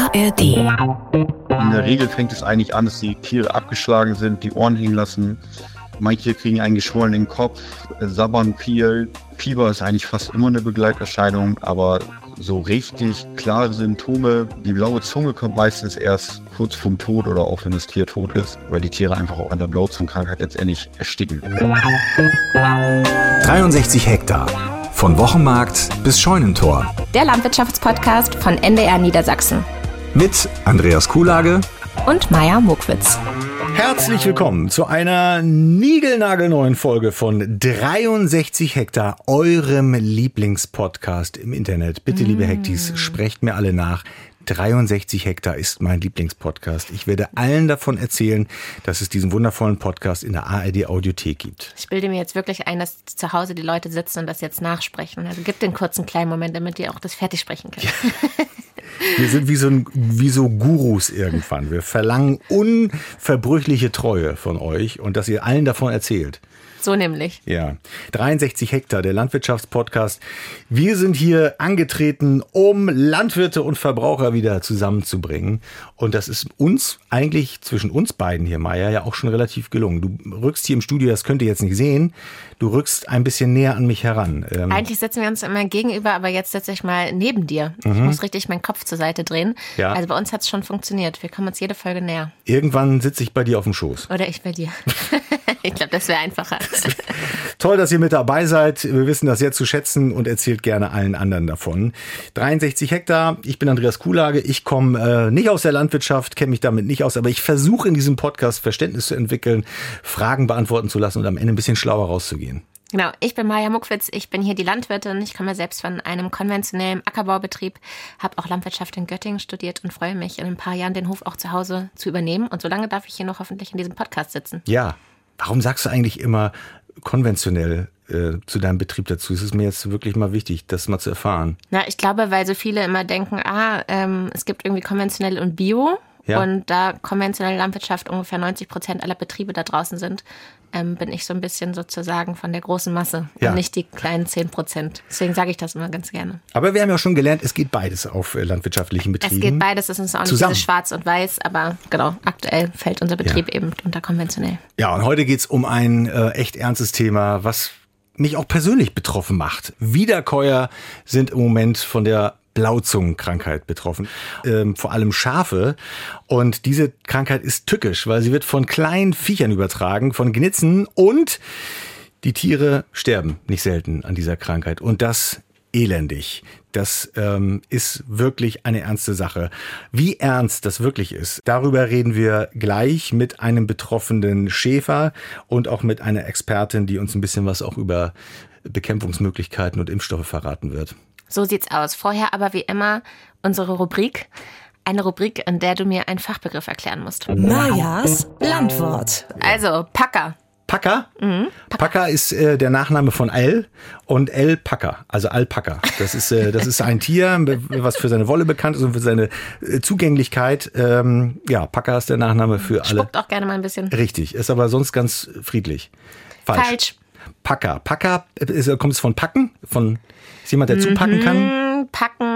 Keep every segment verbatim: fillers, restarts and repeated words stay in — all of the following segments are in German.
A R D. In der Regel fängt es eigentlich an, dass die Tiere abgeschlagen sind, die Ohren hängen lassen. Manche kriegen einen geschwollenen Kopf, sabbern viel. Fieber ist eigentlich fast immer eine Begleiterscheinung, aber so richtig klare Symptome, die blaue Zunge kommt meistens erst kurz vorm Tod oder auch wenn das Tier tot ist, weil die Tiere einfach auch an der Blauzungenkrankheit letztendlich ersticken. dreiundsechzig Hektar. Von Wochenmarkt bis Scheunentor. Der Landwirtschaftspodcast von N D R Niedersachsen. Mit Andreas Kuhlage und Maja Mokwitz. Herzlich willkommen zu einer niegelnagelneuen Folge von dreiundsechzig Hektar, eurem Lieblingspodcast im Internet. Bitte, mm. liebe Hektis, sprecht mir alle nach. dreiundsechzig Hektar ist mein Lieblingspodcast. Ich werde allen davon erzählen, dass es diesen wundervollen Podcast in der A R D Audiothek gibt. Ich bilde mir jetzt wirklich ein, dass zu Hause die Leute sitzen und das jetzt nachsprechen. Also gib den kurzen kleinen Moment, damit ihr auch das fertig sprechen könnt. Wir sind wie so, ein, wie so Gurus irgendwann. Wir verlangen unverbrüchliche Treue von euch und dass ihr allen davon erzählt. So nämlich. Ja, dreiundsechzig Hektar, der Landwirtschaftspodcast. Wir sind hier angetreten, um Landwirte und Verbraucher wieder zusammenzubringen. Und das ist uns eigentlich, zwischen uns beiden hier, Maja, ja auch schon relativ gelungen. Du rückst hier im Studio, das könnt ihr jetzt nicht sehen, du rückst ein bisschen näher an mich heran. Ähm eigentlich sitzen wir uns immer gegenüber, aber jetzt sitze ich mal neben dir. Mhm. Ich muss richtig meinen Kopf zur Seite drehen. Ja. Also bei uns hat es schon funktioniert. Wir kommen uns jede Folge näher. Irgendwann sitze ich bei dir auf dem Schoß. Oder ich bei dir. Ich glaube, das wäre einfacher. Toll, dass ihr mit dabei seid. Wir wissen das sehr zu schätzen und erzählt gerne allen anderen davon. dreiundsechzig Hektar, ich bin Andreas Kuhlage. Ich komme äh, nicht aus der Landwirtschaft, kenne mich damit nicht aus, aber ich versuche in diesem Podcast Verständnis zu entwickeln, Fragen beantworten zu lassen und am Ende ein bisschen schlauer rauszugehen. Genau, ich bin Maja Mokwitz, ich bin hier die Landwirtin. Ich komme selbst von einem konventionellen Ackerbaubetrieb, habe auch Landwirtschaft in Göttingen studiert und freue mich, in ein paar Jahren den Hof auch zu Hause zu übernehmen. Und so lange darf ich hier noch hoffentlich in diesem Podcast sitzen. Ja. Warum sagst du eigentlich immer konventionell äh, zu deinem Betrieb dazu? Es ist mir jetzt wirklich mal wichtig, das mal zu erfahren. Na, ich glaube, weil so viele immer denken, ah, ähm, es gibt irgendwie konventionell und Bio. Ja. Und da konventionelle Landwirtschaft ungefähr neunzig Prozent aller Betriebe da draußen sind, ähm, bin ich so ein bisschen sozusagen von der großen Masse ja. und nicht die kleinen zehn Prozent. Deswegen sage ich das immer ganz gerne. Aber wir haben ja schon gelernt, es geht beides auf äh, landwirtschaftlichen Betrieben. Es geht beides, es ist auch nicht zusammen. Dieses Schwarz und Weiß, aber genau, aktuell fällt unser Betrieb ja. eben unter konventionell. Ja, und heute geht es um ein äh, echt ernstes Thema, was mich auch persönlich betroffen macht. Wiederkäuer sind im Moment von der Blauzungenkrankheit betroffen, ähm, vor allem Schafe. Und diese Krankheit ist tückisch, weil sie wird von kleinen Viechern übertragen, von Gnitzen, und die Tiere sterben nicht selten an dieser Krankheit. Und das elendig. Das ähm, ist wirklich eine ernste Sache. Wie ernst das wirklich ist, darüber reden wir gleich mit einem betroffenen Schäfer und auch mit einer Expertin, die uns ein bisschen was auch über Bekämpfungsmöglichkeiten und Impfstoffe verraten wird. So sieht's aus. Vorher aber wie immer unsere Rubrik. Eine Rubrik, in der du mir einen Fachbegriff erklären musst. Majas Landwort. Also, Packer. Packer? Mhm. Packer. Packer ist äh, der Nachname von Al und Alpaka, also Alpaka. Das ist, äh, das ist ein Tier, was für seine Wolle bekannt ist und für seine äh, Zugänglichkeit. Ähm, ja, Packer ist der Nachname für alle. Spuckt auch gerne mal ein bisschen. Richtig, ist aber sonst ganz friedlich. Falsch. Falsch. Packer. Packer, ist, kommt es von Packen? Von ist jemand, der zupacken kann?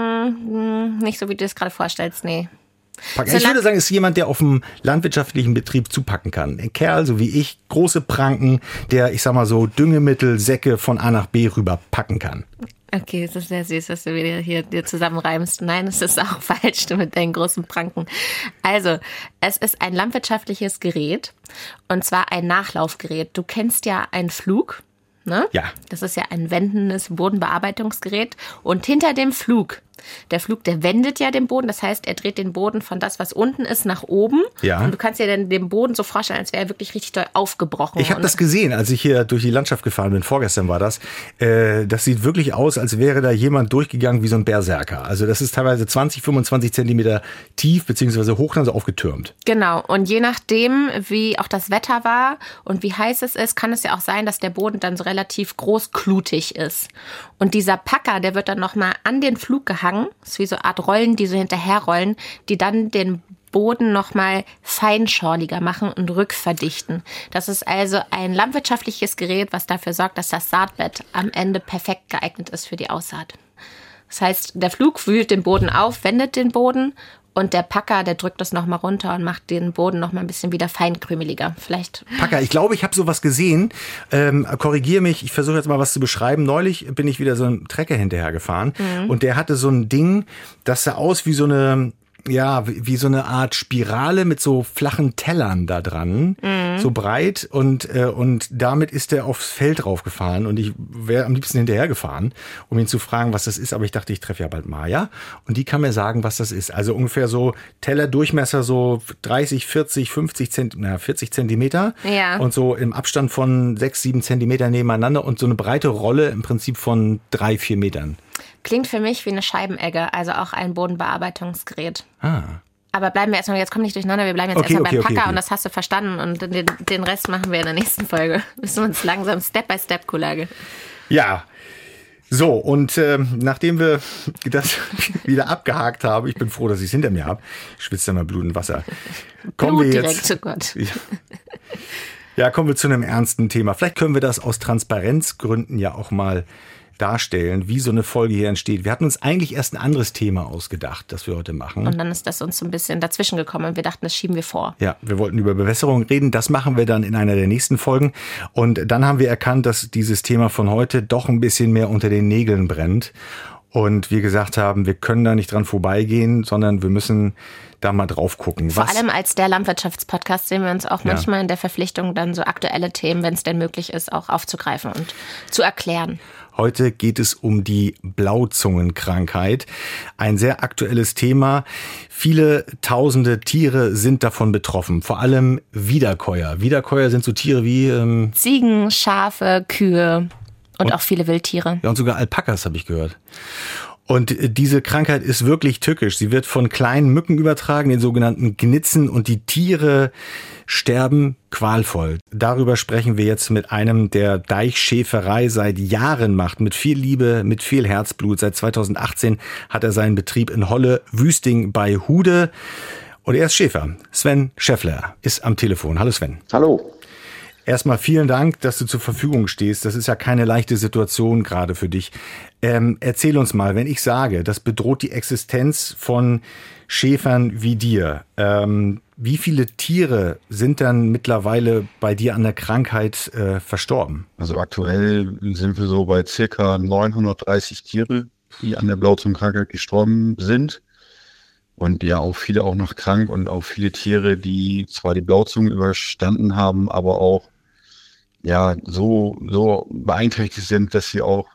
Packen, nicht so wie du es gerade vorstellst, nee. Packen. Ich würde sagen, es ist jemand, der auf einem landwirtschaftlichen Betrieb zupacken kann. Ein Kerl, so wie ich, große Pranken, der, ich sag mal so, Düngemittel, Säcke von A nach B rüber packen kann. Okay, es ist sehr süß, dass du wieder hier dir zusammenreimst. Nein, es ist auch falsch mit deinen großen Pranken. Also, es ist ein landwirtschaftliches Gerät, und zwar ein Nachlaufgerät. Du kennst ja einen Flug, ne? Ja. Das ist ja ein wendendes Bodenbearbeitungsgerät. Und hinter dem Flug, der Flug, der wendet ja den Boden. Das heißt, er dreht den Boden von das, was unten ist, nach oben. Ja. Und du kannst dir dann den Boden so vorstellen, als wäre er wirklich richtig doll aufgebrochen. Ich habe das gesehen, als ich hier durch die Landschaft gefahren bin. Vorgestern war das. Äh, das sieht wirklich aus, als wäre da jemand durchgegangen wie so ein Berserker. Also das ist teilweise zwanzig, fünfundzwanzig Zentimeter tief bzw. hoch, dann so aufgetürmt. Genau. Und je nachdem, wie auch das Wetter war und wie heiß es ist, kann es ja auch sein, dass der Boden dann so relativ großklutig ist. Und dieser Packer, der wird dann nochmal an den Flug gehangen. Das ist wie so eine Art Rollen, die so hinterherrollen, die dann den Boden nochmal feinschorliger machen und rückverdichten. Das ist also ein landwirtschaftliches Gerät, was dafür sorgt, dass das Saatbett am Ende perfekt geeignet ist für die Aussaat. Das heißt, der Flug wühlt den Boden auf, wendet den Boden Und der Packer, der drückt das nochmal runter und macht den Boden nochmal ein bisschen wieder feinkrümeliger. Vielleicht. Packer, ich glaube, ich habe sowas gesehen. Ähm, korrigiere mich, ich versuche jetzt mal was zu beschreiben. Neulich bin ich wieder so einem Trecker hinterhergefahren mhm. und der hatte so ein Ding, das sah aus wie so eine... Ja, wie so eine Art Spirale mit so flachen Tellern da dran, mhm. so breit und äh, und damit ist er aufs Feld draufgefahren und ich wäre am liebsten hinterhergefahren, um ihn zu fragen, was das ist, aber ich dachte, ich treffe ja bald Maja und die kann mir sagen, was das ist. Also ungefähr so Tellerdurchmesser so dreißig, vierzig, fünfzig Zentimeter, na, vierzig Zentimeter ja. und so im Abstand von sechs, sieben Zentimeter nebeneinander und so eine breite Rolle im Prinzip von drei, vier Metern. Klingt für mich wie eine Scheibenegge, also auch ein Bodenbearbeitungsgerät. Ah. Aber bleiben wir erstmal, jetzt komm nicht durcheinander, wir bleiben jetzt okay, erstmal okay, beim Packer okay, okay. und das hast du verstanden und den, den Rest machen wir in der nächsten Folge. Müssen wir uns langsam Step by Step Kollege. Ja. So, und ähm, nachdem wir das wieder abgehakt haben, ich bin froh, dass ich es hinter mir habe, ich schwitze ja mal Blut und Wasser. Kommen Blut wir direkt jetzt, zu Gott. Ja. ja, kommen wir zu einem ernsten Thema. Vielleicht können wir das aus Transparenzgründen ja auch mal darstellen, wie so eine Folge hier entsteht. Wir hatten uns eigentlich erst ein anderes Thema ausgedacht, das wir heute machen. Und dann ist das uns so ein bisschen dazwischen gekommen und wir dachten, das schieben wir vor. Ja, wir wollten über Bewässerung reden. Das machen wir dann in einer der nächsten Folgen. Und dann haben wir erkannt, dass dieses Thema von heute doch ein bisschen mehr unter den Nägeln brennt. Und wir gesagt haben, wir können da nicht dran vorbeigehen, sondern wir müssen da mal drauf gucken. Vor Was? allem als der Landwirtschaftspodcast sehen wir uns auch Ja. manchmal in der Verpflichtung, dann so aktuelle Themen, wenn es denn möglich ist, auch aufzugreifen und zu erklären. Heute geht es um die Blauzungenkrankheit. Ein sehr aktuelles Thema. Viele tausende Tiere sind davon betroffen. Vor allem Wiederkäuer. Wiederkäuer sind so Tiere wie... Ähm Ziegen, Schafe, Kühe und, und auch viele Wildtiere. Ja, und sogar Alpakas habe ich gehört. Und diese Krankheit ist wirklich tückisch. Sie wird von kleinen Mücken übertragen, den sogenannten Gnitzen, und die Tiere sterben qualvoll. Darüber sprechen wir jetzt mit einem, der Deichschäferei seit Jahren macht, mit viel Liebe, mit viel Herzblut. Seit zweitausendachtzehn hat er seinen Betrieb in Holle-Wüsting bei Hude. Und er ist Schäfer. Sven Scheffler ist am Telefon. Hallo Sven. Hallo. Erstmal vielen Dank, dass du zur Verfügung stehst. Das ist ja keine leichte Situation gerade für dich. Ähm, erzähl uns mal, wenn ich sage, das bedroht die Existenz von Schäfern wie dir. Ähm, wie viele Tiere sind dann mittlerweile bei dir an der Krankheit äh, verstorben? Also aktuell sind wir so bei circa neunhundertdreißig Tiere, die an der Blauzungenkrankheit gestorben sind. Und ja, auch viele auch noch krank und auch viele Tiere, die zwar die Blauzunge überstanden haben, aber auch ja so, so beeinträchtigt sind, dass sie auch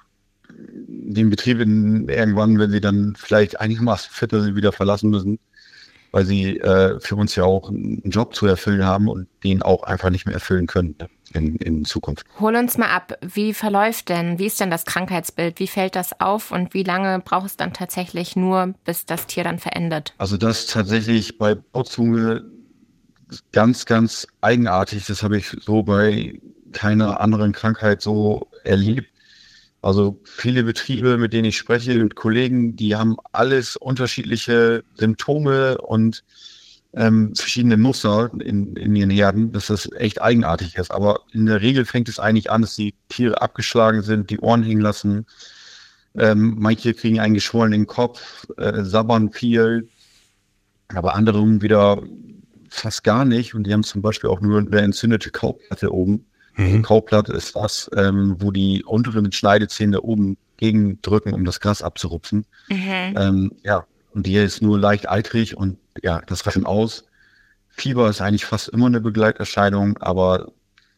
den Betrieb in, irgendwann, wenn sie dann vielleicht einigermaßen fitter sind, wieder verlassen müssen, weil sie äh, für uns ja auch einen Job zu erfüllen haben und den auch einfach nicht mehr erfüllen können in, in Zukunft. Hol uns mal ab, wie verläuft denn, wie ist denn das Krankheitsbild, wie fällt das auf und wie lange braucht es dann tatsächlich nur, bis das Tier dann verendet? Also das ist tatsächlich bei Blauzunge ganz, ganz eigenartig. Das habe ich so bei keiner anderen Krankheit so erlebt. Also viele Betriebe, mit denen ich spreche, mit Kollegen, die haben alles unterschiedliche Symptome und ähm, verschiedene Muster in, in ihren Herden, dass das echt eigenartig ist. Aber in der Regel fängt es eigentlich an, dass die Tiere abgeschlagen sind, die Ohren hängen lassen. Ähm, manche kriegen einen geschwollenen Kopf, äh, sabbern viel, aber andere wieder fast gar nicht. Und die haben zum Beispiel auch nur eine entzündete Kaubplatte oben. Mhm. Kaubplatte ist das, ähm, wo die unteren Schneidezähne oben gegen drücken, um das Gras abzurupfen. Mhm. Ähm, ja, und die ist nur leicht eitrig und ja, das reicht aus. Fieber ist eigentlich fast immer eine Begleiterscheinung, aber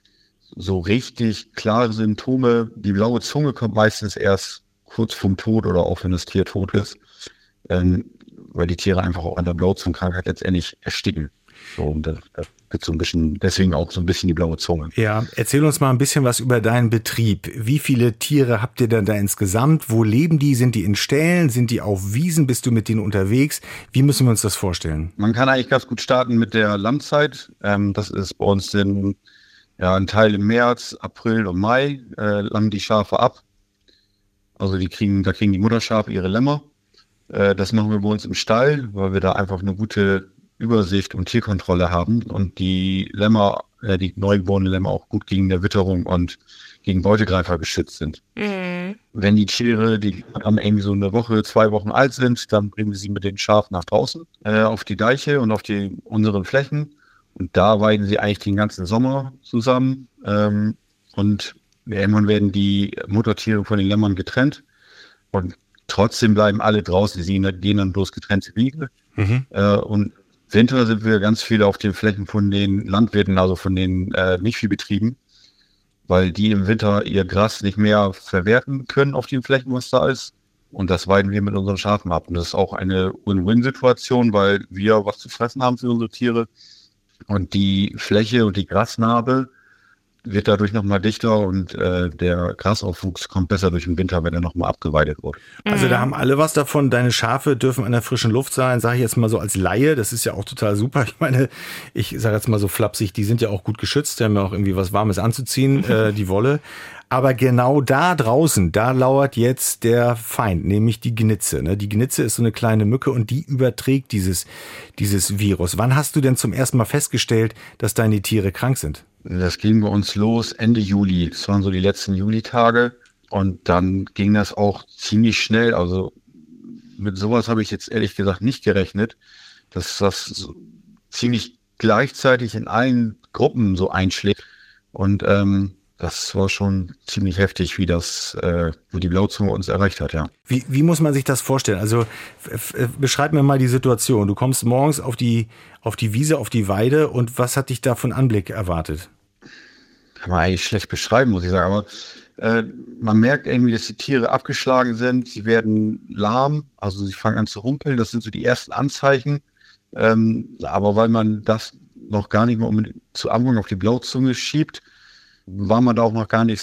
so richtig klare Symptome, die blaue Zunge kommt meistens erst kurz vorm Tod oder auch wenn das Tier tot ist, ähm, weil die Tiere einfach auch an der Blauzungenkrankheit letztendlich ersticken. So, und das, das wird so ein bisschen, deswegen auch so ein bisschen die blaue Zunge. Ja, erzähl uns mal ein bisschen was über deinen Betrieb. Wie viele Tiere habt ihr denn da insgesamt? Wo leben die? Sind die in Ställen? Sind die auf Wiesen? Bist du mit denen unterwegs? Wie müssen wir uns das vorstellen? Man kann eigentlich ganz gut starten mit der Landzeit. Ähm, das ist bei uns in, ja, ein Teil im März, April und Mai, äh, landen die Schafe ab. Also die kriegen, da kriegen die Mutterschafe ihre Lämmer. Äh, das machen wir bei uns im Stall, weil wir da einfach eine gute Übersicht und Tierkontrolle haben und die Lämmer, äh, die neugeborenen Lämmer auch gut gegen der Witterung und gegen Beutegreifer geschützt sind. Mhm. Wenn die Tiere, die dann irgendwie so eine Woche, zwei Wochen alt sind, dann bringen wir sie mit den Schafen nach draußen, äh, auf die Deiche und auf die unseren Flächen. Und da weiden sie eigentlich den ganzen Sommer zusammen. Ähm, und irgendwann werden die Muttertiere von den Lämmern getrennt. Und trotzdem bleiben alle draußen. Sie gehen dann bloß getrennte Wege. Mhm. Äh, und Winter sind wir ganz viele auf den Flächen von den Landwirten, also von den äh, Milchviehbetrieben, weil die im Winter ihr Gras nicht mehr verwerten können auf den Flächen, was da ist. Und das weiden wir mit unseren Schafen ab. Und das ist auch eine Win-Win-Situation, weil wir was zu fressen haben für unsere Tiere. Und die Fläche und die Grasnarbe wird dadurch nochmal dichter und äh, der Grasaufwuchs kommt besser durch den Winter, wenn er nochmal abgeweidet wird. Also da haben alle was davon. Deine Schafe dürfen an der frischen Luft sein, sage ich jetzt mal so als Laie. Das ist ja auch total super. Ich meine, ich sage jetzt mal so flapsig, die sind ja auch gut geschützt. Die haben ja auch irgendwie was Warmes anzuziehen, äh, die Wolle. Aber genau da draußen, da lauert jetzt der Feind, nämlich die Gnitze. Ne? Die Gnitze ist so eine kleine Mücke und die überträgt dieses, dieses Virus. Wann hast du denn zum ersten Mal festgestellt, dass deine Tiere krank sind? Das ging bei uns los Ende Juli. Das waren so die letzten Julitage. Und dann ging das auch ziemlich schnell. Also mit sowas habe ich jetzt ehrlich gesagt nicht gerechnet, dass das so ziemlich gleichzeitig in allen Gruppen so einschlägt. Und ähm, das war schon ziemlich heftig, wie das, äh, wo die Blauzunge uns erreicht hat, ja. Wie, wie muss man sich das vorstellen? Also f- f- beschreib mir mal die Situation. Du kommst morgens auf die, auf die Wiese, auf die Weide und was hat dich da von Anblick erwartet? Kann man eigentlich schlecht beschreiben, muss ich sagen. Aber äh, man merkt irgendwie, dass die Tiere abgeschlagen sind. Sie werden lahm, also sie fangen an zu rumpeln. Das sind so die ersten Anzeichen. Ähm, aber weil man das noch gar nicht mal unbedingt zu Anfang auf die Blauzunge schiebt, war man da auch noch gar nicht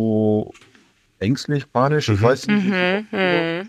so ängstlich, panisch, ich weiß nicht. Mhm. Äh,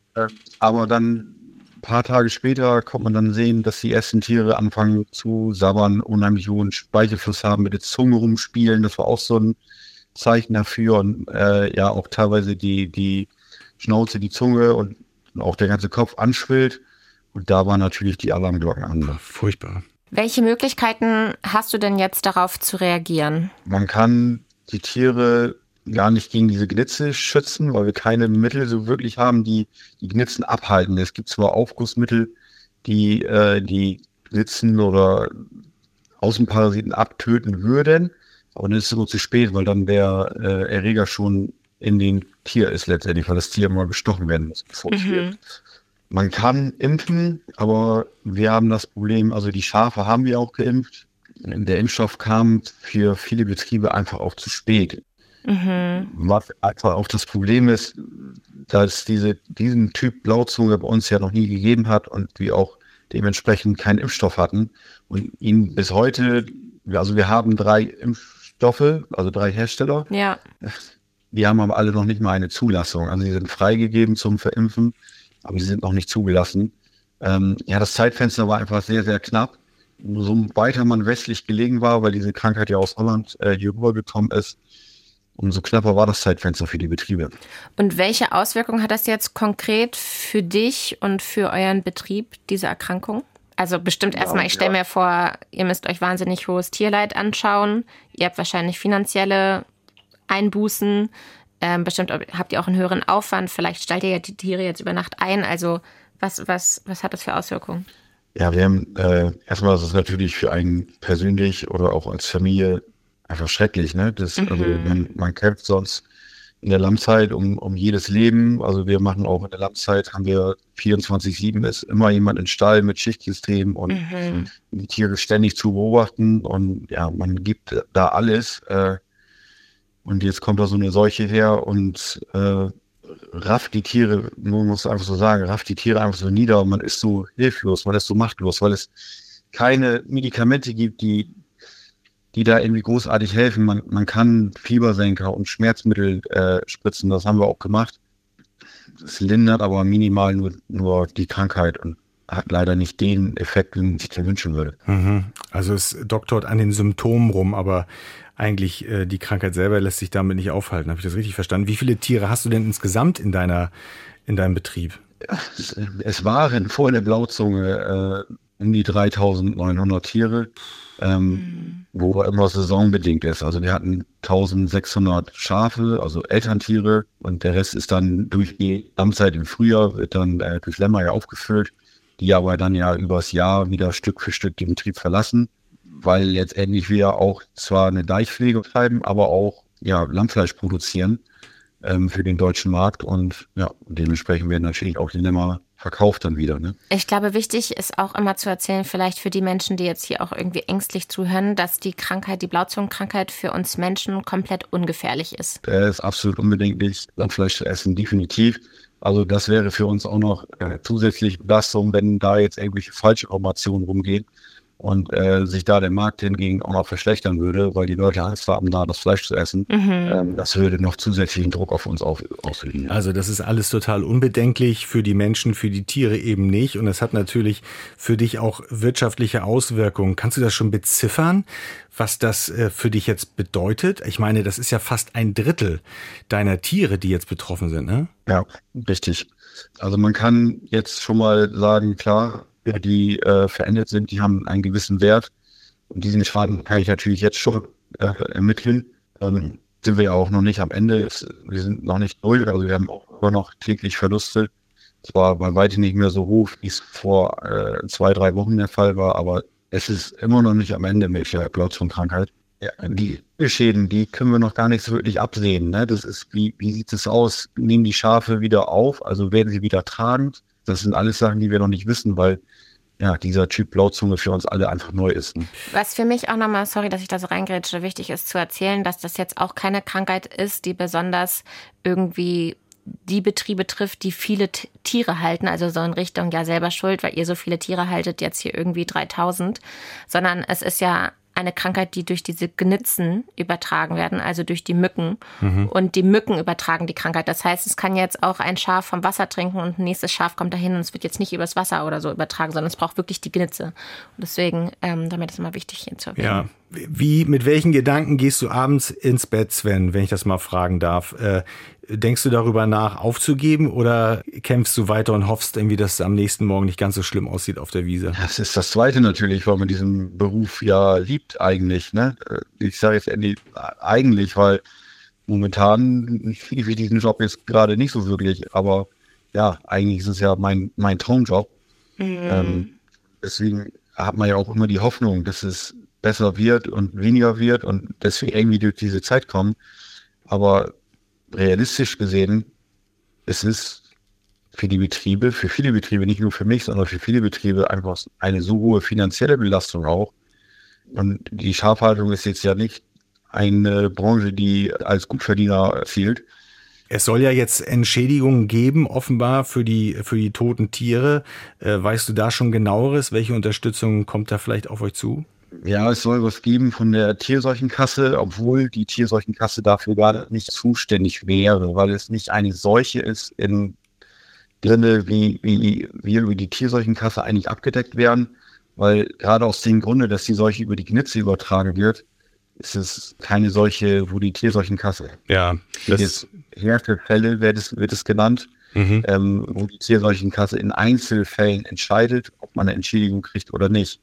aber dann ein paar Tage später kommt man dann sehen, dass die ersten Tiere anfangen zu sabbern, unheimlich hohen Speichelfluss haben, mit der Zunge rumspielen. Das war auch so ein Zeichen dafür. Und äh, ja, auch teilweise die, die Schnauze, die Zunge und auch der ganze Kopf anschwillt. Und da waren natürlich die Alarmglocken an. Furchtbar. Welche Möglichkeiten hast du denn jetzt darauf zu reagieren? Man kann die Tiere gar nicht gegen diese Gnitze schützen, weil wir keine Mittel so wirklich haben, die die Gnitzen abhalten. Es gibt zwar Aufgussmittel, die äh, die Gnitzen oder Außenparasiten abtöten würden, aber dann ist es immer zu spät, weil dann der äh, Erreger schon in den Tier ist letztendlich, weil das Tier mal bestochen werden muss, bevor es stirbt. Mhm. Man kann impfen, aber wir haben das Problem, also die Schafe haben wir auch geimpft. Der Impfstoff kam für viele Betriebe einfach auch zu spät. Mhm. Was einfach auch das Problem ist, dass diese, diesen Typ Blauzunge bei uns ja noch nie gegeben hat und wir auch dementsprechend keinen Impfstoff hatten und ihn bis heute, also wir haben drei Impfstoffe, also drei Hersteller. Ja. Die haben aber alle noch nicht mal eine Zulassung. Also sie sind freigegeben zum Verimpfen, aber sie sind noch nicht zugelassen. Ähm, ja, das Zeitfenster war einfach sehr, sehr knapp. So weiter man westlich gelegen war, weil diese Krankheit ja aus Holland äh, hier rübergekommen ist, umso knapper war das Zeitfenster für die Betriebe. Und welche Auswirkungen hat das jetzt konkret für dich und für euren Betrieb, diese Erkrankung? Also bestimmt erstmal, ja, ich stelle ja. mir vor, ihr müsst euch wahnsinnig hohes Tierleid anschauen. Ihr habt wahrscheinlich finanzielle Einbußen. Ähm, bestimmt habt ihr auch einen höheren Aufwand. Vielleicht stellt ihr ja die Tiere jetzt über Nacht ein. Also was, was, was hat das für Auswirkungen? Ja, wir haben äh, erstmal, das ist natürlich für einen persönlich oder auch als Familie einfach schrecklich, ne? Das, mhm. Also man, man kämpft sonst in der Lammzeit um, um jedes Leben. Also wir machen auch in der Lammzeit, haben wir vierundzwanzig sieben ist immer jemand im Stall mit Schichtsystem und mhm. die Tiere ständig zu beobachten und ja, man gibt da alles. Äh, und jetzt kommt da so eine Seuche her und äh, rafft die Tiere, man muss einfach so sagen, rafft die Tiere einfach so nieder und man ist so hilflos, man ist so machtlos, weil es keine Medikamente gibt, die die da irgendwie großartig helfen. Man, man kann Fiebersenker und Schmerzmittel äh, spritzen, das haben wir auch gemacht. Es lindert aber minimal nur, nur die Krankheit und hat leider nicht den Effekt, den ich sich wünschen würde. Mhm. Also es doktort an den Symptomen rum, aber eigentlich äh, die Krankheit selber lässt sich damit nicht aufhalten. Habe ich das richtig verstanden? Wie viele Tiere hast du denn insgesamt in deiner in deinem Betrieb? Ja, es, es waren vor der Blauzunge äh, um die dreitausendneunhundert Tiere, ähm, mhm. wo immer saisonbedingt ist. Also wir hatten eintausendsechshundert Schafe, also Elterntiere, und der Rest ist dann durch die Amtszeit im Frühjahr, wird dann äh, durch Lämmer ja aufgefüllt, die aber dann ja übers Jahr wieder Stück für Stück den Betrieb verlassen, weil letztendlich wir auch zwar eine Deichpflege betreiben, aber auch ja, Lammfleisch produzieren ähm, für den deutschen Markt, und ja, dementsprechend werden natürlich auch die Lämmer verkauft dann wieder. Ne? Ich glaube, wichtig ist auch immer zu erzählen, vielleicht für die Menschen, die jetzt hier auch irgendwie ängstlich zuhören, dass die Krankheit, die Blauzungenkrankheit für uns Menschen komplett ungefährlich ist. Der ist absolut unbedenklich, Lammfleisch zu essen, definitiv. Also das wäre für uns auch noch äh, zusätzliche Belastung, wenn da jetzt irgendwelche Falschinformationen rumgehen und äh, sich da der Markt hingegen auch noch verschlechtern würde, weil die Leute Angst haben, da das Fleisch zu essen. Mhm. Ähm, das würde noch zusätzlichen Druck auf uns auf, ausüben. Also das ist alles total unbedenklich, für die Menschen, für die Tiere eben nicht. Und es hat natürlich für dich auch wirtschaftliche Auswirkungen. Kannst du das schon beziffern, was das äh, für dich jetzt bedeutet? Ich meine, das ist ja fast ein Drittel deiner Tiere, die jetzt betroffen sind, ne? Ja, richtig. Also man kann jetzt schon mal sagen, klar, die äh, verendet sind, die haben einen gewissen Wert. Und diesen Schaden kann ich natürlich jetzt schon äh, ermitteln. Ähm, sind wir ja auch noch nicht am Ende. Es, wir sind noch nicht durch. Also wir haben auch immer noch täglich Verluste. Zwar bei weitem nicht mehr so hoch, wie es vor äh, zwei, drei Wochen der Fall war, aber es ist immer noch nicht am Ende mit der Blauzungenkrankheit. Ja, die Schäden, die können wir noch gar nicht so wirklich absehen. Ne? Das ist, wie, wie sieht es aus? Nehmen die Schafe wieder auf? Also werden sie wieder tragend? Das sind alles Sachen, die wir noch nicht wissen, weil ja dieser Typ Blauzunge für uns alle einfach neu ist. Ne? Was für mich auch nochmal, sorry, dass ich da so reingrätsche, wichtig ist zu erzählen, dass das jetzt auch keine Krankheit ist, die besonders irgendwie die Betriebe trifft, die viele T- Tiere halten, also so in Richtung ja selber schuld, weil ihr so viele Tiere haltet, jetzt hier irgendwie dreitausend, sondern es ist ja eine Krankheit, die durch diese Gnitzen übertragen werden, also durch die Mücken. Mhm. Und die Mücken übertragen die Krankheit. Das heißt, es kann jetzt auch ein Schaf vom Wasser trinken und ein nächstes Schaf kommt dahin und es wird jetzt nicht übers Wasser oder so übertragen, sondern es braucht wirklich die Gnitze. Und deswegen, ähm, damit ist immer wichtig hier zu erwähnen. Ja. Wie, mit welchen Gedanken gehst du abends ins Bett, Sven, wenn ich das mal fragen darf? Äh, denkst du darüber nach, aufzugeben, oder kämpfst du weiter und hoffst irgendwie, dass es am nächsten Morgen nicht ganz so schlimm aussieht auf der Wiese? Das ist das Zweite natürlich, weil man diesen Beruf ja liebt eigentlich. Ne? Ich sage jetzt endlich eigentlich, weil momentan liebe ich diesen Job jetzt gerade nicht so wirklich, aber ja, eigentlich ist es ja mein, mein Traumjob. Mhm. Ähm, deswegen hat man ja auch immer die Hoffnung, dass es besser wird und weniger wird und deswegen irgendwie durch diese Zeit kommen. Aber realistisch gesehen, es ist für die Betriebe, für viele Betriebe, nicht nur für mich, sondern für viele Betriebe einfach eine so hohe finanzielle Belastung auch. Und die Schafhaltung ist jetzt ja nicht eine Branche, die als Gutverdiener zielt. Es soll ja jetzt Entschädigungen geben, offenbar für die, für die toten Tiere. Äh, weißt du da schon Genaueres? Welche Unterstützung kommt da vielleicht auf euch zu? Ja, es soll was geben von der Tierseuchenkasse, obwohl die Tierseuchenkasse dafür gar nicht zuständig wäre, weil es nicht eine Seuche ist in drinne, wie, wie wir über die Tierseuchenkasse eigentlich abgedeckt werden, weil gerade aus dem Grunde, dass die Seuche über die Gnitze übertragen wird, ist es keine Seuche, wo die Tierseuchenkasse. Ja, das Härtefälle wird es, wird es genannt, mhm. ähm, wo die Tierseuchenkasse in Einzelfällen entscheidet, ob man eine Entschädigung kriegt oder nicht.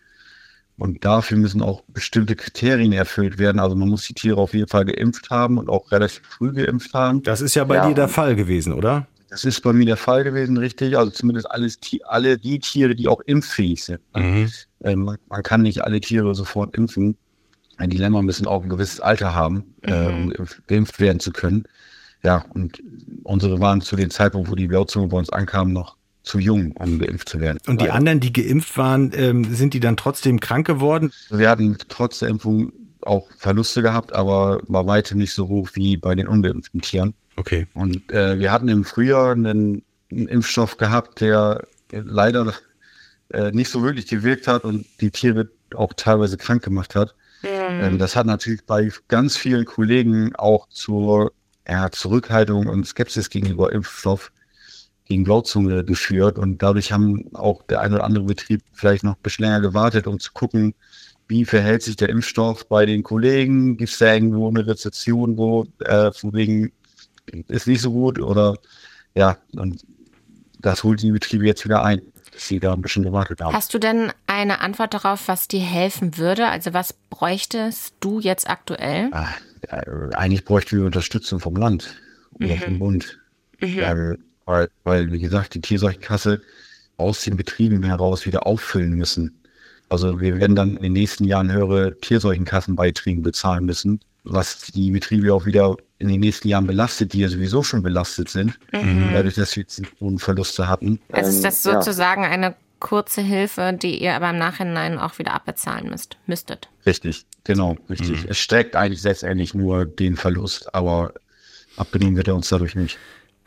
Und dafür müssen auch bestimmte Kriterien erfüllt werden. Also man muss die Tiere auf jeden Fall geimpft haben und auch relativ früh geimpft haben. Das ist ja bei ja, dir der Fall gewesen, oder? Das ist bei mir der Fall gewesen, richtig. Also zumindest alles, alle die Tiere, die auch impffähig sind. Mhm. Ähm, man, man kann nicht alle Tiere sofort impfen. Die Lämmer müssen auch ein gewisses Alter haben, mhm. äh, um geimpft werden zu können. Ja, und unsere waren zu dem Zeitpunkt, wo die Blauzunge bei uns ankam, noch zu jung, um geimpft zu werden. Und die anderen, die geimpft waren, ähm, sind die dann trotzdem krank geworden? Wir hatten trotz der Impfung auch Verluste gehabt, aber bei weitem nicht so hoch wie bei den ungeimpften Tieren. Okay. Und äh, wir hatten im Frühjahr einen, einen Impfstoff gehabt, der leider äh, nicht so wirklich gewirkt hat und die Tiere auch teilweise krank gemacht hat. Mhm. Ähm, das hat natürlich bei ganz vielen Kollegen auch zur ja, Zurückhaltung und Skepsis gegenüber Impfstoff gegen Blauzunge geführt, und dadurch haben auch der ein oder andere Betrieb vielleicht noch ein bisschen länger gewartet, um zu gucken, wie verhält sich der Impfstoff bei den Kollegen, gibt es da irgendwo eine Rezeption, wo äh, von wegen ist nicht so gut, oder ja, und das holt die Betriebe jetzt wieder ein, dass sie da ein bisschen gewartet haben. Hast du denn eine Antwort darauf, was dir helfen würde? Also was bräuchtest du jetzt aktuell? Ah, eigentlich bräuchten wir Unterstützung vom Land oder mhm. vom Bund. Mhm. Ja, weil, weil, wie gesagt, die Tierseuchenkasse aus den Betrieben heraus wieder auffüllen müssen. Also wir werden dann in den nächsten Jahren höhere Tierseuchenkassenbeiträge bezahlen müssen, was die Betriebe auch wieder in den nächsten Jahren belastet, die ja sowieso schon belastet sind, mhm. dadurch, dass wir jetzt Verluste hatten. Also ist das sozusagen ja. eine kurze Hilfe, die ihr aber im Nachhinein auch wieder abbezahlen müsst, müsstet? Richtig, genau, richtig. Mhm. Es streckt eigentlich letztendlich nur den Verlust, aber abnehmen wird er uns dadurch nicht.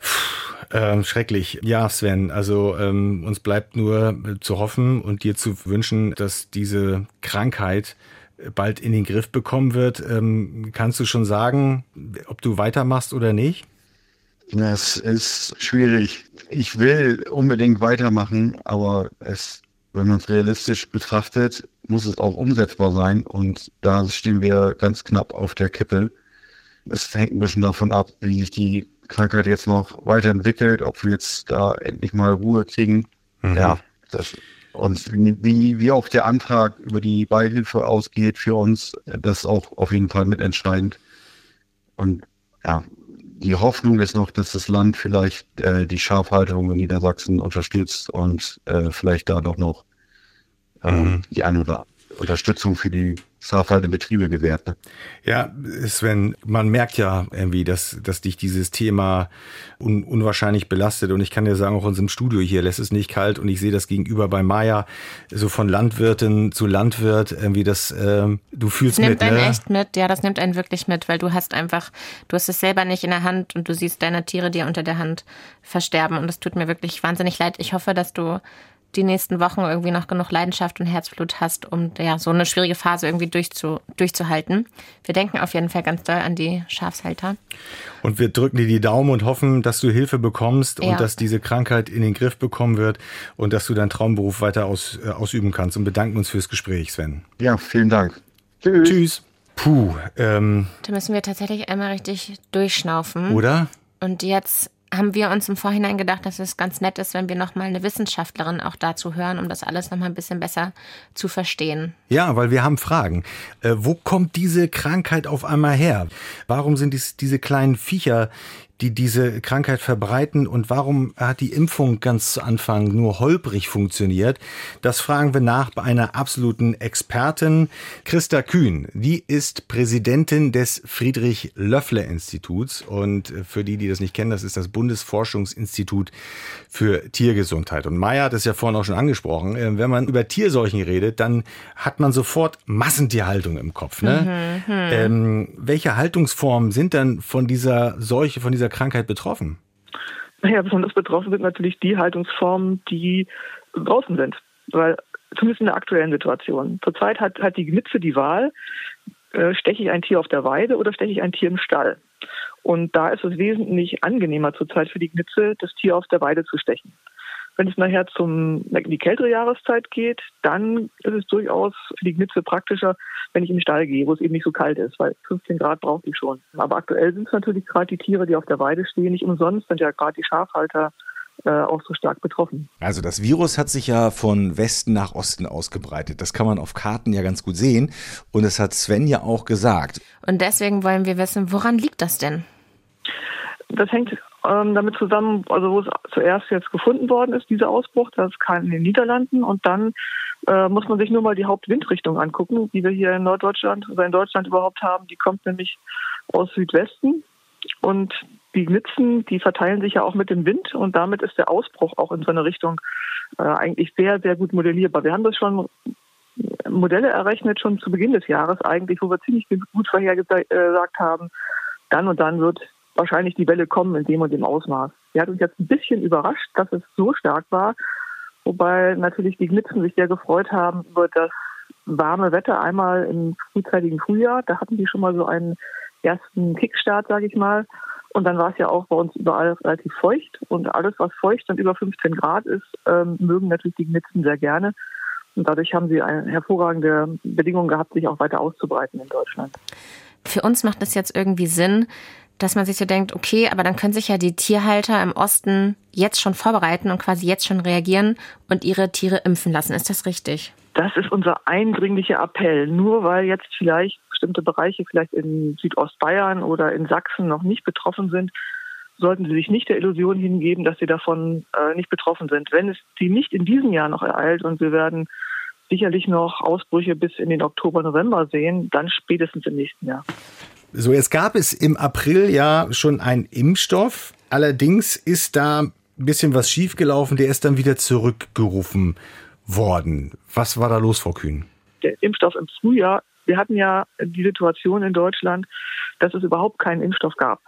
Ähm, schrecklich. Ja, Sven, also ähm, uns bleibt nur äh, zu hoffen und dir zu wünschen, dass diese Krankheit bald in den Griff bekommen wird. Ähm, kannst du schon sagen, ob du weitermachst oder nicht? Es ist schwierig. Ich will unbedingt weitermachen, aber es, wenn man es realistisch betrachtet, muss es auch umsetzbar sein und da stehen wir ganz knapp auf der Kippe. Es hängt ein bisschen davon ab, wie sich die Krankheit jetzt noch weiterentwickelt, ob wir jetzt da endlich mal Ruhe kriegen. Mhm. Ja, das, und wie, wie auch der Antrag über die Beihilfe ausgeht für uns, das ist auch auf jeden Fall mitentscheidend. Und ja, die Hoffnung ist noch, dass das Land vielleicht äh, die Schafhaltung in Niedersachsen unterstützt und äh, vielleicht da doch noch äh, mhm. die eine oder andere Unterstützung für die schafhaltenden Betriebe gewährt. Ne? Ja, Sven, man merkt ja irgendwie, dass, dass dich dieses Thema un, unwahrscheinlich belastet. Und ich kann dir sagen, auch in unserem Studio hier lässt es nicht kalt. Und ich sehe das gegenüber bei Maja, so von Landwirtin zu Landwirt, irgendwie das, ähm, du fühlst mit, ne? Das nimmt einen echt mit, ja, das nimmt einen wirklich mit, weil du hast einfach, du hast es selber nicht in der Hand und du siehst deine Tiere dir unter der Hand versterben. Und das tut mir wirklich wahnsinnig leid. Ich hoffe, dass du die nächsten Wochen irgendwie noch genug Leidenschaft und Herzblut hast, um ja so eine schwierige Phase irgendwie durchzu, durchzuhalten. Wir denken auf jeden Fall ganz doll an die Schafshalter. Und wir drücken dir die Daumen und hoffen, dass du Hilfe bekommst ja. und dass diese Krankheit in den Griff bekommen wird und dass du deinen Traumberuf weiter aus, äh, ausüben kannst und bedanken uns fürs Gespräch, Sven. Ja, vielen Dank. Tschüss. Tschüss. Puh. Ähm, da müssen wir tatsächlich einmal richtig durchschnaufen. Oder? Und jetzt haben wir uns im Vorhinein gedacht, dass es ganz nett ist, wenn wir nochmal eine Wissenschaftlerin auch dazu hören, um das alles nochmal ein bisschen besser zu verstehen. Ja, weil wir haben Fragen. Äh, wo kommt diese Krankheit auf einmal her? Warum sind dies, diese kleinen Viecher, die diese Krankheit verbreiten, und warum hat die Impfung ganz zu Anfang nur holprig funktioniert? Das fragen wir nach bei einer absoluten Expertin, Christa Kühn. Die ist Präsidentin des Friedrich-Löffler-Instituts, und für die, die das nicht kennen, das ist das Bundesforschungsinstitut für Tiergesundheit. Und Maja hat es ja vorhin auch schon angesprochen, wenn man über Tierseuchen redet, dann hat man sofort Massentierhaltung im Kopf. Ne? Mhm, ähm, welche Haltungsformen sind dann von dieser Seuche, von dieser Krankheit betroffen? Naja, besonders betroffen sind natürlich die Haltungsformen, die draußen sind. Weil, zumindest in der aktuellen Situation. Zurzeit hat, hat die Gnitze die Wahl, äh, steche ich ein Tier auf der Weide oder steche ich ein Tier im Stall? Und da ist es wesentlich angenehmer zurzeit für die Gnitze, das Tier auf der Weide zu stechen. Wenn es nachher zum, in die kältere Jahreszeit geht, dann ist es durchaus für die Gnitze praktischer, wenn ich in den Stall gehe, wo es eben nicht so kalt ist, weil fünfzehn Grad braucht die schon. Aber aktuell sind es natürlich gerade die Tiere, die auf der Weide stehen. Nicht umsonst sind ja gerade die Schafhalter äh, auch so stark betroffen. Also das Virus hat sich ja von Westen nach Osten ausgebreitet. Das kann man auf Karten ja ganz gut sehen. Und das hat Sven ja auch gesagt. Und deswegen wollen wir wissen, woran liegt das denn? Das hängt ähm, damit zusammen, also wo es zuerst jetzt gefunden worden ist, dieser Ausbruch, das kam in den Niederlanden, und dann äh, muss man sich nur mal die Hauptwindrichtung angucken, die wir hier in Norddeutschland oder in Deutschland überhaupt haben. Die kommt nämlich aus Südwesten, und die Gnitzen, die verteilen sich ja auch mit dem Wind, und damit ist der Ausbruch auch in so eine Richtung äh, eigentlich sehr, sehr gut modellierbar. Wir haben das schon Modelle errechnet, schon zu Beginn des Jahres eigentlich, wo wir ziemlich gut vorhergesagt haben, dann und dann wird wahrscheinlich die Welle kommen in dem und dem Ausmaß. Die hat uns jetzt ein bisschen überrascht, dass es so stark war, wobei natürlich die Gnitzen sich sehr gefreut haben über das warme Wetter einmal im frühzeitigen Frühjahr. Da hatten die schon mal so einen ersten Kickstart, sage ich mal. Und dann war es ja auch bei uns überall relativ feucht. Und alles, was feucht und über fünfzehn Grad ist, ähm, mögen natürlich die Gnitzen sehr gerne. Und dadurch haben sie eine hervorragende Bedingung gehabt, sich auch weiter auszubreiten in Deutschland. Für uns macht das jetzt irgendwie Sinn, dass man sich so denkt, okay, aber dann können sich ja die Tierhalter im Osten jetzt schon vorbereiten und quasi jetzt schon reagieren und ihre Tiere impfen lassen. Ist das richtig? Das ist unser eindringlicher Appell. Nur weil jetzt vielleicht bestimmte Bereiche vielleicht in Südostbayern oder in Sachsen noch nicht betroffen sind, sollten Sie sich nicht der Illusion hingeben, dass Sie davon äh, nicht betroffen sind. Wenn es Sie nicht in diesem Jahr noch ereilt und wir werden sicherlich noch Ausbrüche bis in den Oktober, November sehen, dann spätestens im nächsten Jahr. So, jetzt gab es im April ja schon einen Impfstoff. Allerdings ist da ein bisschen was schiefgelaufen. Der ist dann wieder zurückgerufen worden. Was war da los, Frau Kühn? Der Impfstoff im Frühjahr, wir hatten ja die Situation in Deutschland, dass es überhaupt keinen Impfstoff gab.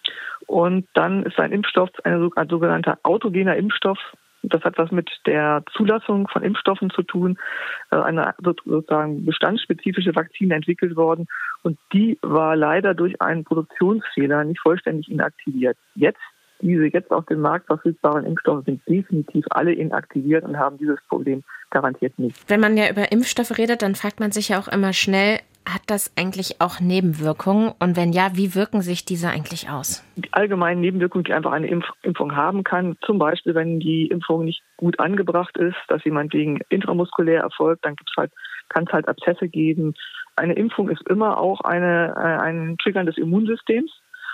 Und dann ist ein Impfstoff, ein sogenannter autogener Impfstoff. Das hat was mit der Zulassung von Impfstoffen zu tun, eine sozusagen bestandsspezifische Vakzine entwickelt worden. Und die war leider durch einen Produktionsfehler nicht vollständig inaktiviert. Jetzt Diese jetzt auf dem Markt verfügbaren Impfstoffe sind definitiv alle inaktiviert und haben dieses Problem garantiert nicht. Wenn man ja über Impfstoffe redet, dann fragt man sich ja auch immer schnell, hat das eigentlich auch Nebenwirkungen? Und wenn ja, wie wirken sich diese eigentlich aus? Die allgemeinen Nebenwirkungen, die einfach eine Impf- Impfung haben kann, zum Beispiel, wenn die Impfung nicht gut angebracht ist, dass jemand wegen intramuskulär erfolgt, dann gibt's halt, kann es halt Abszesse geben. Eine Impfung ist immer auch eine, ein Triggern des Immunsystems.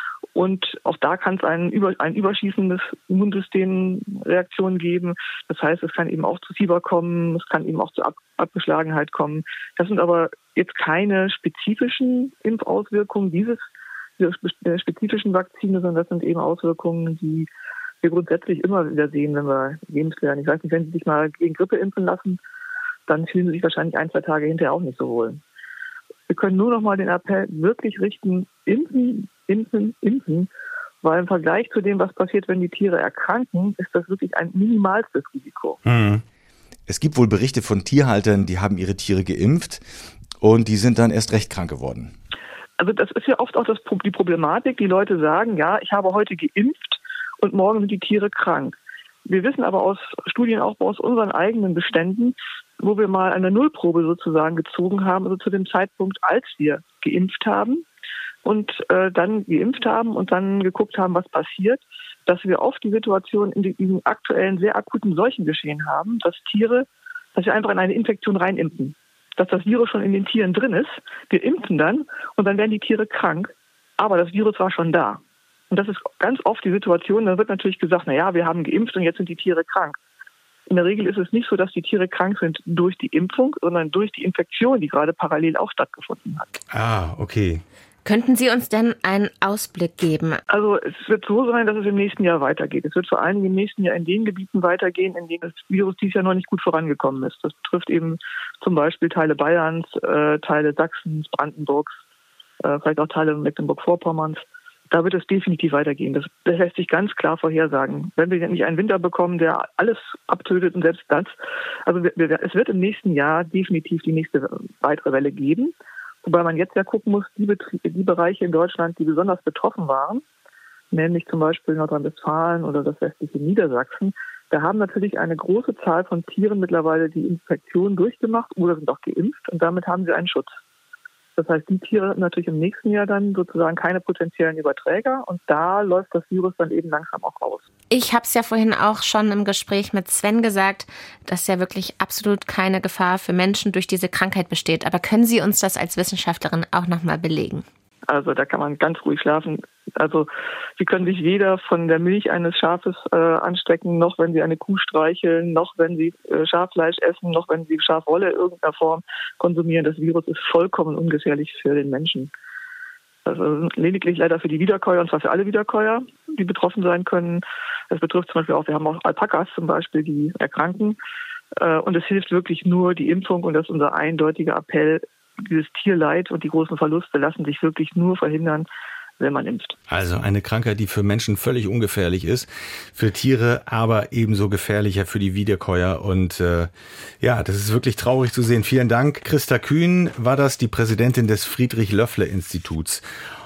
Und auch da kann es ein, über, ein überschießendes Immunsystemreaktion geben. Das heißt, es kann eben auch zu Fieber kommen, es kann eben auch zu Ab- Abgeschlagenheit kommen. Das sind aber jetzt keine spezifischen Impfauswirkungen dieses, dieser spezifischen Vakzine, sondern das sind eben Auswirkungen, die wir grundsätzlich immer wieder sehen, wenn wir geimpft werden. Ich weiß nicht, wenn Sie sich mal gegen Grippe impfen lassen, dann fühlen Sie sich wahrscheinlich ein, zwei Tage hinterher auch nicht so wohl. Wir können nur noch mal den Appell wirklich richten, impfen, impfen, impfen, weil im Vergleich zu dem, was passiert, wenn die Tiere erkranken, ist das wirklich ein minimalstes Risiko. Mhm. Es gibt wohl Berichte von Tierhaltern, die haben ihre Tiere geimpft und die sind dann erst recht krank geworden. Also das ist ja oft auch das, die Problematik. Die Leute sagen, ja, ich habe heute geimpft und morgen sind die Tiere krank. Wir wissen aber aus Studien, auch aus unseren eigenen Beständen, wo wir mal eine Nullprobe sozusagen gezogen haben, also zu dem Zeitpunkt, als wir geimpft haben und äh, dann geimpft haben und dann geguckt haben, was passiert, dass wir oft die Situation in diesem aktuellen, sehr akuten Seuchengeschehen haben, dass Tiere, dass wir einfach in eine Infektion reinimpfen, dass das Virus schon in den Tieren drin ist. Wir impfen dann und dann werden die Tiere krank, aber das Virus war schon da. Und das ist ganz oft die Situation, da wird natürlich gesagt, na ja, wir haben geimpft und jetzt sind die Tiere krank. In der Regel ist es nicht so, dass die Tiere krank sind durch die Impfung, sondern durch die Infektion, die gerade parallel auch stattgefunden hat. Ah, okay. Könnten Sie uns denn einen Ausblick geben? Also es wird so sein, dass es im nächsten Jahr weitergeht. Es wird vor allem im nächsten Jahr in den Gebieten weitergehen, in denen das Virus dieses Jahr noch nicht gut vorangekommen ist. Das betrifft eben zum Beispiel Teile Bayerns, äh, Teile Sachsens, Brandenburgs, äh, vielleicht auch Teile Mecklenburg-Vorpommerns. Da wird es definitiv weitergehen. Das, das lässt sich ganz klar vorhersagen. Wenn wir nicht einen Winter bekommen, der alles abtötet und selbst das, also wir, wir, es wird im nächsten Jahr definitiv die nächste weitere Welle geben. Wobei man jetzt ja gucken muss, die, Betrie- die Bereiche in Deutschland, die besonders betroffen waren, nämlich zum Beispiel Nordrhein-Westfalen oder das westliche Niedersachsen, da haben natürlich eine große Zahl von Tieren mittlerweile die Infektion durchgemacht oder sind auch geimpft und damit haben sie einen Schutz. Das heißt, die Tiere haben natürlich im nächsten Jahr dann sozusagen keine potenziellen Überträger und da läuft das Virus dann eben langsam auch aus. Ich habe es ja vorhin auch schon im Gespräch mit Sven gesagt, dass ja wirklich absolut keine Gefahr für Menschen durch diese Krankheit besteht. Aber können Sie uns das als Wissenschaftlerin auch nochmal belegen? Also da kann man ganz ruhig schlafen. Also Sie können sich weder von der Milch eines Schafes äh, anstecken, noch wenn Sie eine Kuh streicheln, noch wenn Sie äh, Schaffleisch essen, noch wenn Sie Schafwolle in irgendeiner Form konsumieren. Das Virus ist vollkommen ungefährlich für den Menschen. Also lediglich leider für die Wiederkäuer, und zwar für alle Wiederkäuer, die betroffen sein können. Das betrifft zum Beispiel auch, wir haben auch Alpakas zum Beispiel, die erkranken. Äh, und es hilft wirklich nur die Impfung und das ist unser eindeutiger Appell. Dieses Tierleid und die großen Verluste lassen sich wirklich nur verhindern, wenn man impft. Also eine Krankheit, die für Menschen völlig ungefährlich ist, für Tiere aber ebenso gefährlicher für die Wiederkäuer. Und äh, ja, das ist wirklich traurig zu sehen. Vielen Dank. Christa Kühn war das, die Präsidentin des Friedrich-Loeffler-Instituts.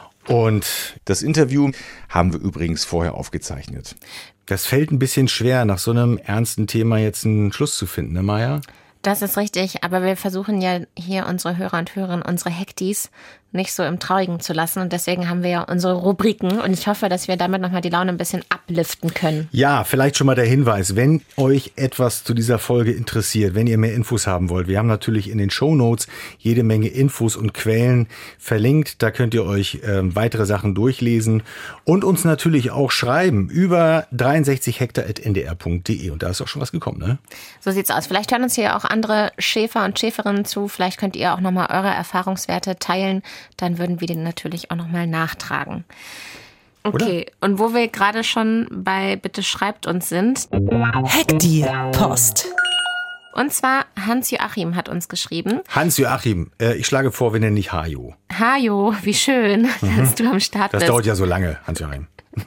Und das Interview haben wir übrigens vorher aufgezeichnet. Das fällt ein bisschen schwer, nach so einem ernsten Thema jetzt einen Schluss zu finden, ne Maja? Das ist richtig, aber wir versuchen ja hier unsere Hörer und Hörerinnen, unsere Hektis nicht so im Traurigen zu lassen. Und deswegen haben wir ja unsere Rubriken. Und ich hoffe, dass wir damit nochmal die Laune ein bisschen upliften können. Ja, vielleicht schon mal der Hinweis, wenn euch etwas zu dieser Folge interessiert, wenn ihr mehr Infos haben wollt. Wir haben natürlich in den Shownotes jede Menge Infos und Quellen verlinkt. Da könnt ihr euch äh, weitere Sachen durchlesen und uns natürlich auch schreiben über dreiundsechzig hektar at n d r punkt d e. Und da ist auch schon was gekommen, ne? So sieht's aus. Vielleicht hören uns hier auch andere Schäfer und Schäferinnen zu. Vielleicht könnt ihr auch nochmal eure Erfahrungswerte teilen. Dann würden wir den natürlich auch nochmal nachtragen. Okay, oder? Und wo wir gerade schon bei Bitte schreibt uns sind. Hektar Post. Und zwar Hans-Joachim hat uns geschrieben. Hans-Joachim, äh, ich schlage vor, wir nennen dich Hajo. Hajo, wie schön, mhm. dass du am Start das bist. Das dauert ja so lange, Hans-Joachim.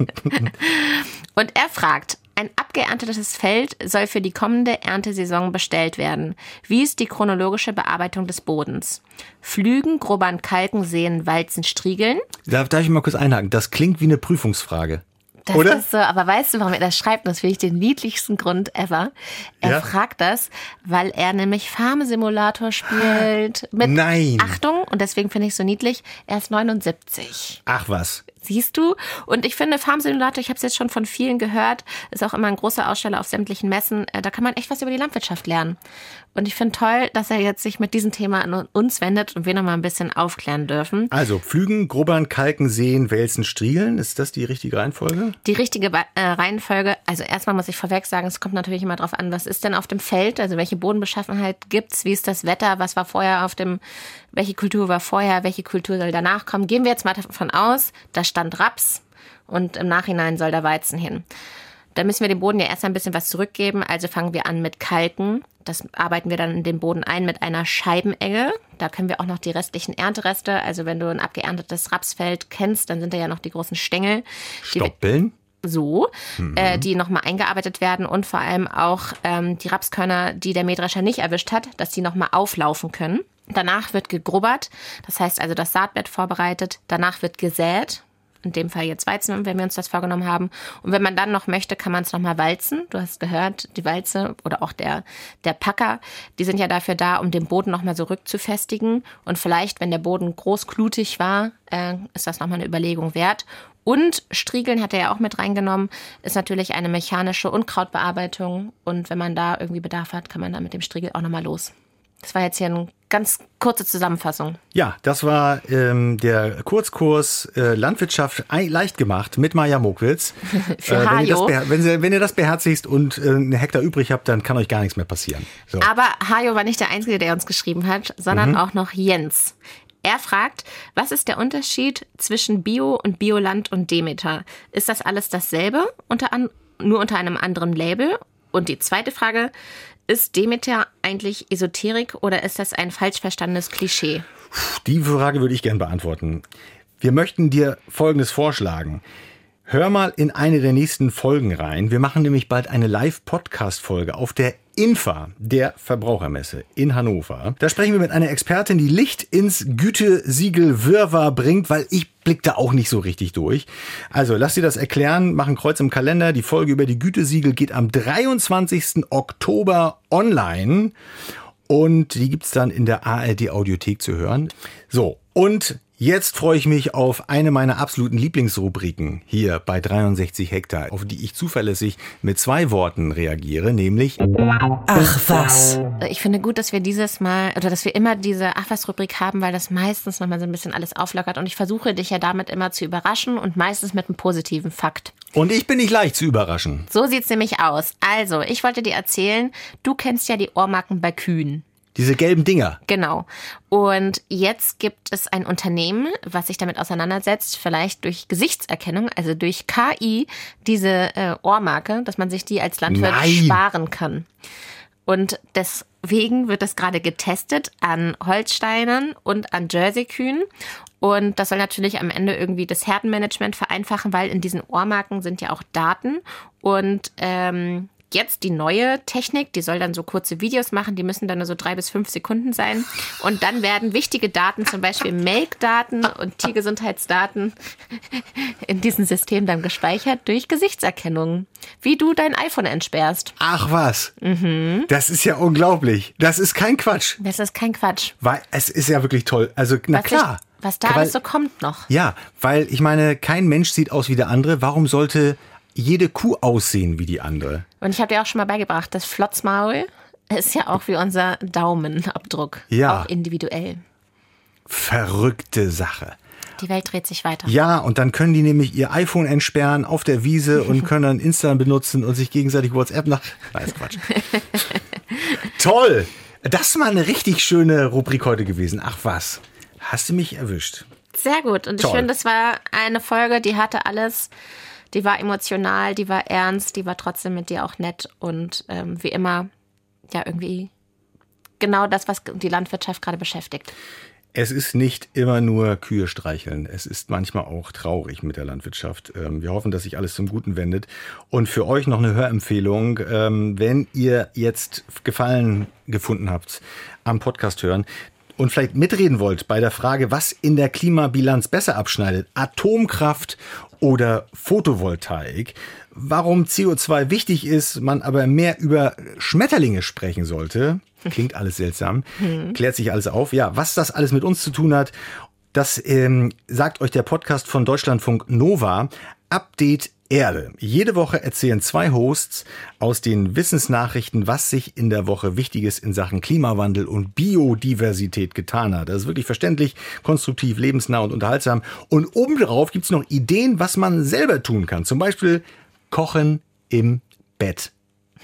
Und er fragt, ein abgeerntetes Feld soll für die kommende Erntesaison bestellt werden. Wie ist die chronologische Bearbeitung des Bodens? Pflügen, grubbern, kalken, säen, walzen, striegeln? Darf, darf ich mal kurz einhaken? Das klingt wie eine Prüfungsfrage. Das Oder? ist so, aber weißt du, warum er das schreibt? Das finde ich den niedlichsten Grund ever. Er ja? fragt das, weil er nämlich Farm-Simulator spielt. Mit Nein. Achtung, und deswegen finde ich es so niedlich, er ist neunundsiebzig. Ach was. Siehst du? Und ich finde Farm Simulator, ich habe es jetzt schon von vielen gehört, ist auch immer ein großer Aussteller auf sämtlichen Messen. Da kann man echt was über die Landwirtschaft lernen. Und ich finde toll, dass er jetzt sich mit diesem Thema an uns wendet und wir noch mal ein bisschen aufklären dürfen. Also pflügen, grubbern, kalken, säen, wälzen, striegeln. Ist das die richtige Reihenfolge? Die richtige äh, Reihenfolge, also erstmal muss ich vorweg sagen, es kommt natürlich immer drauf an, was ist denn auf dem Feld, also welche Bodenbeschaffenheit gibt's, wie ist das Wetter, was war vorher auf dem, welche Kultur war vorher, welche Kultur soll danach kommen. Gehen wir jetzt mal davon aus, da stand Raps und im Nachhinein soll der Weizen hin. Da müssen wir dem Boden ja erst ein bisschen was zurückgeben, also fangen wir an mit Kalken. Das arbeiten wir dann in den Boden ein mit einer Scheibenegge. Da können wir auch noch die restlichen Erntereste, also wenn du ein abgeerntetes Rapsfeld kennst, dann sind da ja noch die großen Stängel. Stoppeln? Die, so, mhm. äh, die nochmal eingearbeitet werden und vor allem auch ähm, die Rapskörner, die der Mähdrescher nicht erwischt hat, dass die nochmal auflaufen können. Danach wird gegrubbert, das heißt also das Saatbett vorbereitet. Danach wird gesät. In dem Fall jetzt Weizen, wenn wir uns das vorgenommen haben. Und wenn man dann noch möchte, kann man es nochmal walzen. Du hast gehört, die Walze oder auch der, der Packer, die sind ja dafür da, um den Boden nochmal so rückzufestigen. Und vielleicht, wenn der Boden großklutig war, äh, ist das nochmal eine Überlegung wert. Und Striegeln hat er ja auch mit reingenommen, ist natürlich eine mechanische Unkrautbearbeitung. Und wenn man da irgendwie Bedarf hat, kann man da mit dem Striegel auch nochmal los. Das war jetzt hier eine ganz kurze Zusammenfassung. Ja, das war ähm, der Kurzkurs äh, Landwirtschaft leicht gemacht mit Maja Mokwitz. Für äh, wenn, ihr das Hajo. beher- wenn, Sie, wenn ihr das beherzigt und äh, einen Hektar übrig habt, dann kann euch gar nichts mehr passieren. So. Aber Hajo war nicht der Einzige, der uns geschrieben hat, sondern Mhm. auch noch Jens. Er fragt, was ist der Unterschied zwischen Bio und Bioland und Demeter? Ist das alles dasselbe, unter an, nur unter einem anderen Label? Und die zweite Frage, ist Demeter eigentlich Esoterik oder ist das ein falsch verstandenes Klischee? Die Frage würde ich gerne beantworten. Wir möchten dir Folgendes vorschlagen. Hör mal in eine der nächsten Folgen rein. Wir machen nämlich bald eine Live-Podcast-Folge auf der INFA, der Verbrauchermesse in Hannover. Da sprechen wir mit einer Expertin, die Licht ins Gütesiegel-Wirrwarr bringt, weil ich blick da auch nicht so richtig durch. Also lass dir das erklären, mach ein Kreuz im Kalender. Die Folge über die Gütesiegel geht am dreiundzwanzigsten Oktober online und die gibt's dann in der A R D-Audiothek zu hören. So, und jetzt freue ich mich auf eine meiner absoluten Lieblingsrubriken hier bei dreiundsechzig Hektar, auf die ich zuverlässig mit zwei Worten reagiere, nämlich Ach was. Ich finde gut, dass wir dieses Mal, oder dass wir immer diese Ach was Rubrik haben, weil das meistens nochmal so ein bisschen alles auflockert und ich versuche dich ja damit immer zu überraschen und meistens mit einem positiven Fakt. und ich bin nicht leicht zu überraschen. So sieht's nämlich aus. Also, ich wollte dir erzählen, du kennst ja die Ohrmarken bei Kühen. Diese gelben Dinger. Genau. Und jetzt gibt es ein Unternehmen, was sich damit auseinandersetzt, vielleicht durch Gesichtserkennung, also durch K I, diese äh, Ohrmarke, dass man sich die als Landwirt Nein. sparen kann. Und deswegen wird das gerade getestet an Holsteinern und an Jerseykühen. Und das soll natürlich am Ende irgendwie das Herdenmanagement vereinfachen, weil in diesen Ohrmarken sind ja auch Daten. Und ähm, jetzt die neue Technik, die soll dann so kurze Videos machen, die müssen dann nur so drei bis fünf Sekunden sein. Und dann werden wichtige Daten, zum Beispiel Melkdaten und Tiergesundheitsdaten, in diesem System dann gespeichert durch Gesichtserkennung. Wie du dein iPhone entsperrst. Ach was. Mhm. Das ist ja unglaublich. Das ist kein Quatsch. Das ist kein Quatsch. Weil es ist ja wirklich toll. Also, na Was klar. Ich, Was da weil, alles so kommt noch. Ja, weil ich meine, kein Mensch sieht aus wie der andere. Warum sollte jede Kuh aussehen wie die andere? Und ich habe dir auch schon mal beigebracht, das Flotzmaul ist ja auch wie unser Daumenabdruck. Ja. Auch individuell. Verrückte Sache. Die Welt dreht sich weiter. Ja, und dann können die nämlich ihr iPhone entsperren auf der Wiese und können dann Insta benutzen und sich gegenseitig WhatsApp nach... Nein, ist Quatsch. Toll! Das ist mal eine richtig schöne Rubrik heute gewesen. Ach was, hast du mich erwischt. Sehr gut. Und Toll. Ich finde, das war eine Folge, die hatte alles. Die war emotional, die war ernst, die war trotzdem mit dir auch nett. Und ähm, wie immer, ja, irgendwie genau das, was die Landwirtschaft gerade beschäftigt. Es ist nicht immer nur Kühe streicheln. Es ist manchmal auch traurig mit der Landwirtschaft. Wir hoffen, dass sich alles zum Guten wendet. Und für euch noch eine Hörempfehlung. Wenn ihr jetzt Gefallen gefunden habt am Podcast hören und vielleicht mitreden wollt bei der Frage, was in der Klimabilanz besser abschneidet, Atomkraft oder Photovoltaik, warum C O zwei wichtig ist, man aber mehr über Schmetterlinge sprechen sollte, klingt alles seltsam, klärt sich alles auf. Ja, was das alles mit uns zu tun hat, das ähm, sagt euch der Podcast von Deutschlandfunk Nova, Update Erde. Jede Woche erzählen zwei Hosts aus den Wissensnachrichten, was sich in der Woche Wichtiges in Sachen Klimawandel und Biodiversität getan hat. Das ist wirklich verständlich, konstruktiv, lebensnah und unterhaltsam. Und obendrauf gibt's noch Ideen, was man selber tun kann. Zum Beispiel Kochen im Bett.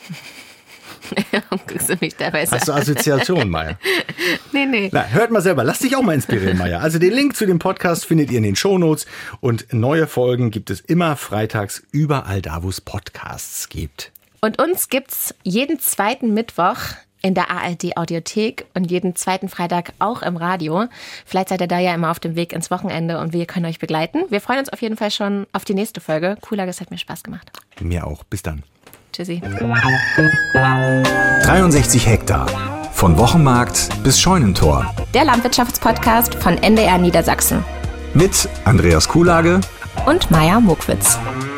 Guckst du mich dabei Hast du Assoziationen, Maja? Nee, nee. Na, hört mal selber. Lass dich auch mal inspirieren, Maja. Also den Link zu dem Podcast findet ihr in den Shownotes. Und neue Folgen gibt es immer freitags überall da, wo es Podcasts gibt. Und uns gibt's jeden zweiten Mittwoch in der A R D-Audiothek und jeden zweiten Freitag auch im Radio. Vielleicht seid ihr da ja immer auf dem Weg ins Wochenende und wir können euch begleiten. Wir freuen uns auf jeden Fall schon auf die nächste Folge. Cooler, das hat mir Spaß gemacht. Mir auch. Bis dann. Tschüssi. dreiundsechzig Hektar. Von Wochenmarkt bis Scheunentor. Der Landwirtschaftspodcast von N D R Niedersachsen. Mit Andreas Kuhlage Und Maja Mokwitz.